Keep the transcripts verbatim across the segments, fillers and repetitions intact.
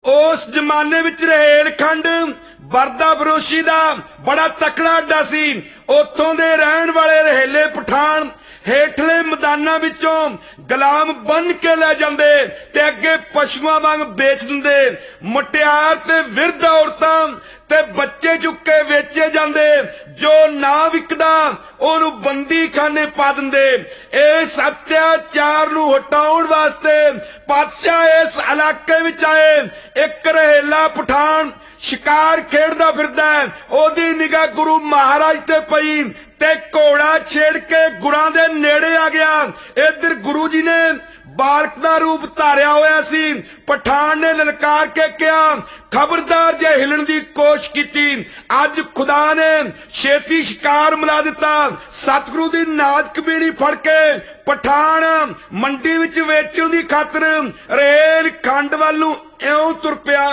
उस जमाने विच रहेलखंड बरदा फरोशी दा बड़ा तकड़ा अड्डा सी। उत्थों दे रहण वाले रहेले पठान हेठले मैदानां विचों गुलाम बन के लै जांदे ते अगे पशुआं वांग बेच दिंदे। मुटियार ते विरध औरतां ते बच्चे चुके वेचे जांदे। जो ना विकदा ओनू बंदी खाने पा दिंदे। इस अत्याचार नू हटाउण वास्ते पातशाह इस इलाके विच आए। एक रहेला पठान शिकार खेडदा फिरदा है, ओदी निगाह गुरु महाराज ते पई ते घोड़ा छेड़ के गुरां दे नेड़े आ गया। इधर गुरु जी ने बालक दा रूप धारिया होया सी। पठान ने ललकार के कहा, खबरदार जे हिलन दी कोशिश कीती अज खुदा ने छेती शिकार मिला दिता। सतगुरु दी नाद कबीनी फड़ के पठान मंडी विच वेचण दी खातर रेल खंड वल नूं इउं तुर पिया।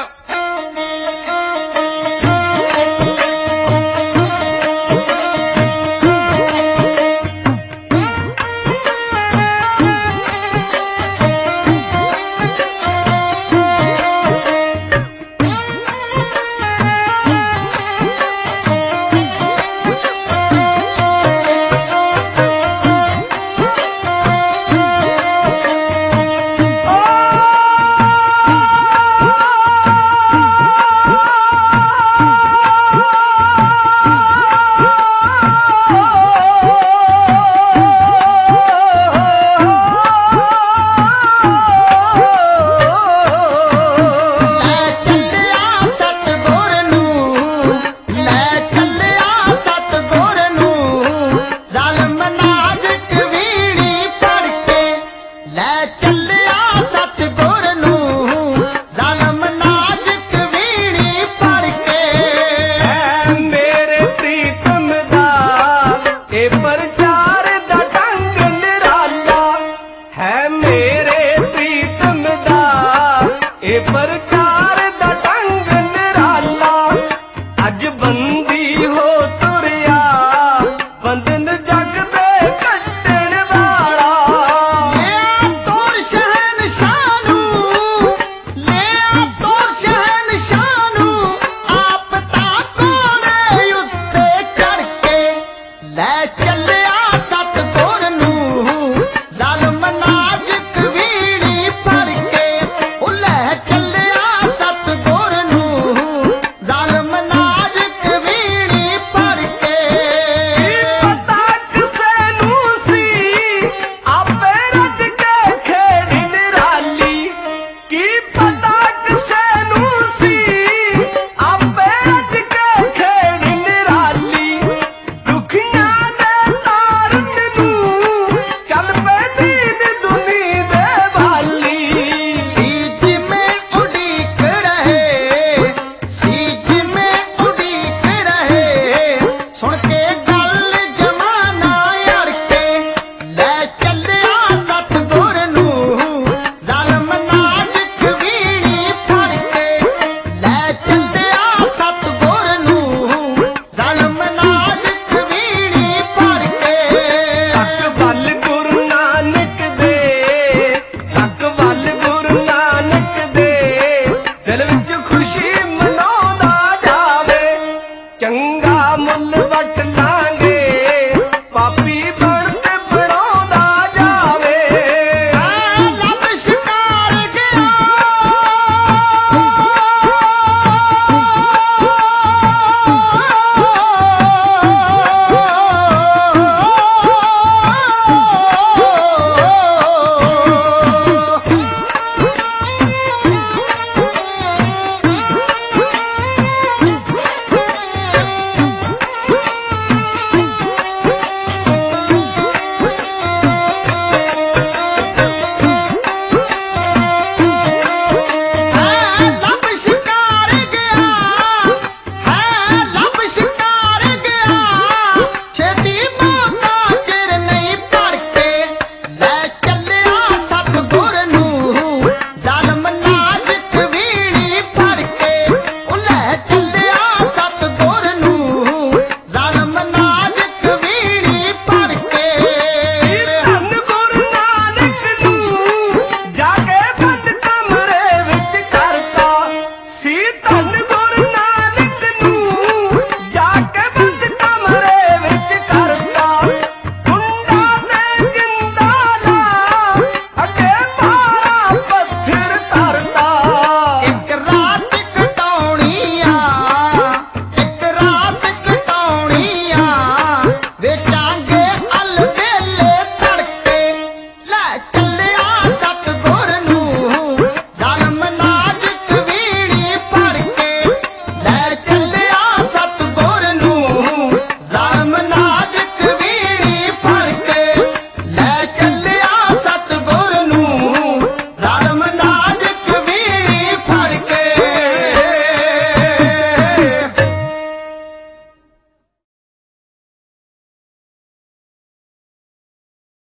प्रचार दा ढंग निराला है मेरे प्रीतम दा ए प्रचार